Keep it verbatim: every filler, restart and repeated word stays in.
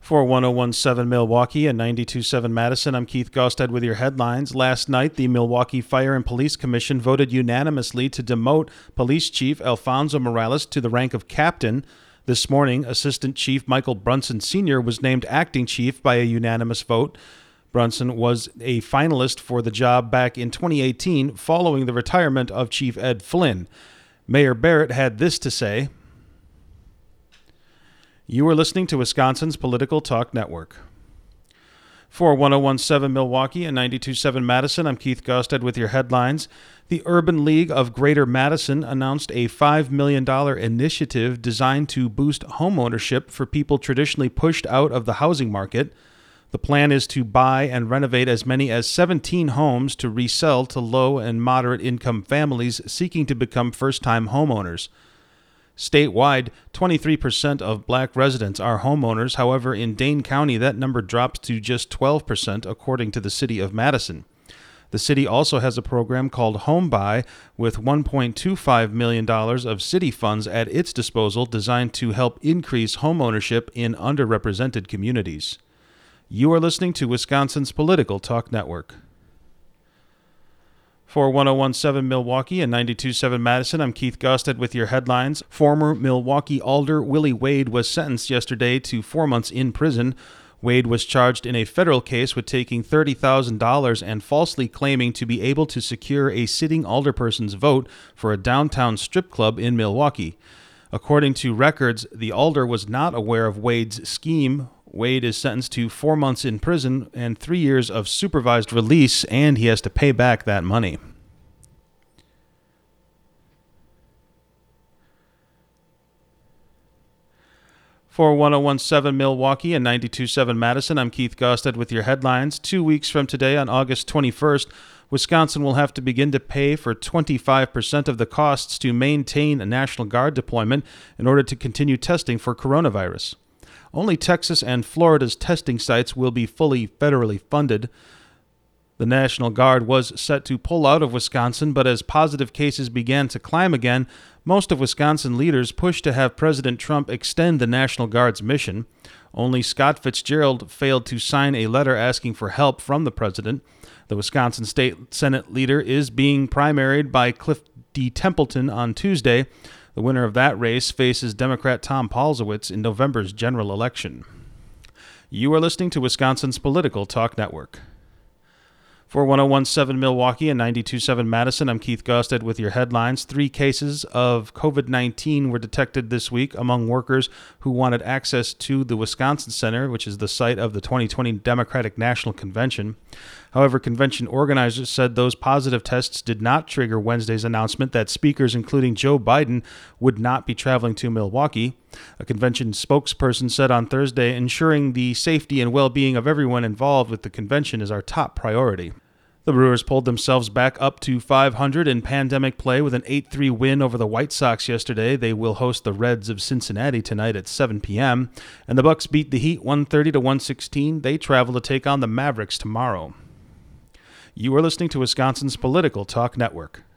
For one oh one point seven Milwaukee and ninety-two point seven Madison, I'm Keith Gostad with your headlines. Last night, the Milwaukee Fire and Police Commission voted unanimously to demote Police Chief Alfonso Morales to the rank of captain. This morning, Assistant Chief Michael Brunson Senior was named acting chief by a unanimous vote. Brunson was a finalist for the job back in twenty eighteen following the retirement of Chief Ed Flynn. Mayor Barrett had this to say. You are listening to Wisconsin's Political Talk Network. For one oh one point seven Milwaukee and ninety-two point seven Madison, I'm Keith Gostad with your headlines. The Urban League of Greater Madison announced a five million dollars initiative designed to boost homeownership for people traditionally pushed out of the housing market. The plan is to buy and renovate as many as seventeen homes to resell to low and moderate income families seeking to become first-time homeowners. Statewide, twenty-three percent of black residents are homeowners. However, in Dane County, that number drops to just twelve percent, according to the city of Madison. The city also has a program called Home Buy with one point two five million dollars of city funds at its disposal designed to help increase homeownership in underrepresented communities. You are listening to Wisconsin's Political Talk Network. For one oh one point seven Milwaukee and ninety-two point seven Madison, I'm Keith Gostad with your headlines. Former Milwaukee Alder Willie Wade was sentenced yesterday to four months in prison. Wade was charged in a federal case with taking thirty thousand dollars and falsely claiming to be able to secure a sitting alderperson's vote for a downtown strip club in Milwaukee. According to records, the alder was not aware of Wade's scheme. Wade is sentenced to four months in prison and three years of supervised release, and he has to pay back that money. For one oh one point seven Milwaukee and ninety-two point seven Madison, I'm Keith Gostad with your headlines. Two weeks from today, on August twenty-first, Wisconsin will have to begin to pay for twenty-five percent of the costs to maintain a National Guard deployment in order to continue testing for coronavirus. Only Texas and Florida's testing sites will be fully federally funded. The National Guard was set to pull out of Wisconsin, but as positive cases began to climb again, most of Wisconsin leaders pushed to have President Trump extend the National Guard's mission. Only Scott Fitzgerald failed to sign a letter asking for help from the president. The Wisconsin State Senate leader is being primaried by Cliff D. Templeton on Tuesday. The winner of that race faces Democrat Tom Paulzowitz in November's general election. You are listening to Wisconsin's Political Talk Network. For one oh one point seven Milwaukee and ninety-two point seven Madison, I'm Keith Gostad with your headlines. Three cases of covid nineteen were detected this week among workers who wanted access to the Wisconsin Center, which is the site of the twenty twenty Democratic National Convention. However, convention organizers said those positive tests did not trigger Wednesday's announcement that speakers, including Joe Biden, would not be traveling to Milwaukee. A convention spokesperson said on Thursday, ensuring the safety and well-being of everyone involved with the convention is our top priority. The Brewers pulled themselves back up to five hundred in pandemic play with an eight three win over the White Sox yesterday. They will host the Reds of Cincinnati tonight at seven p.m. And the Bucks beat the Heat one thirty to one sixteen. They travel to take on the Mavericks tomorrow. You are listening to Wisconsin's Political Talk Network.